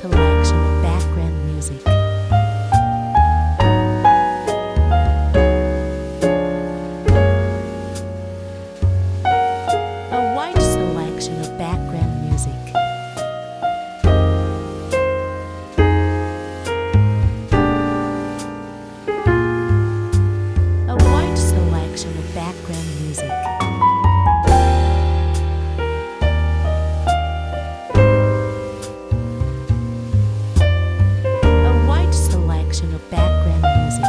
selection of background music. A wide selection of background music. A wide selection of background music. Of background music.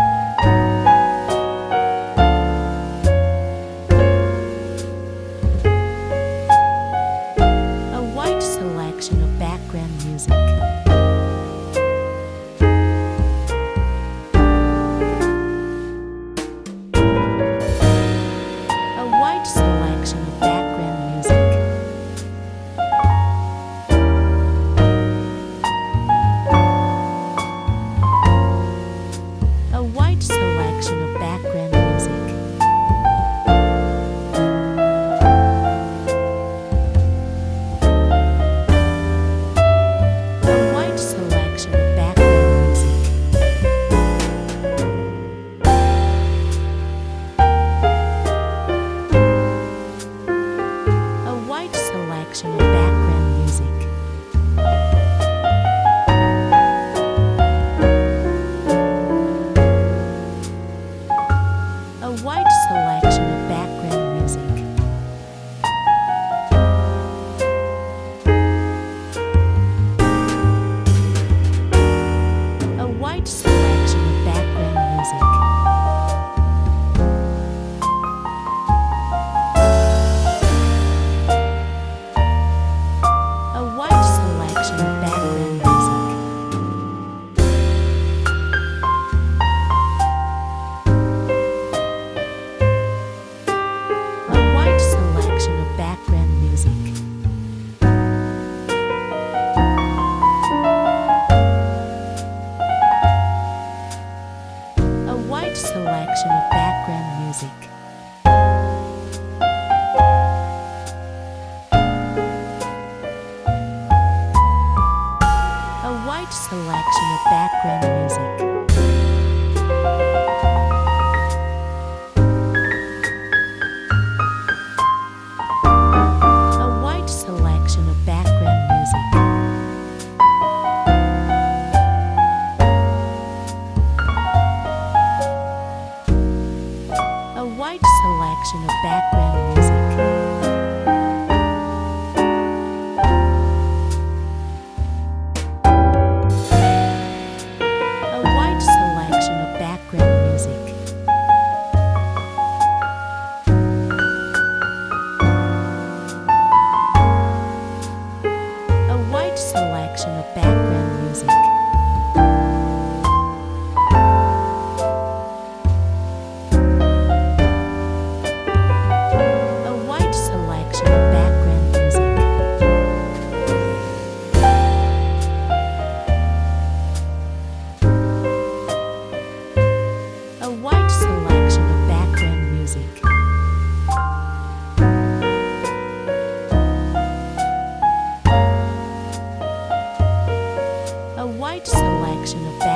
A wide selection of background music. A wide selection of background music. A wide selection of background music. A wide selection of background music. A wide selection of background music. A wide selection of background music. A wide selection of background music. A wide selection of background music. A wide selection of background music. A wide selection of background music. A wide selection of background music. A wide selection of background music. A wide selection of background music. A wide selection of background music. A wide selection of background music. A wide selection of background music. A wide selection of background music. A wide selection of background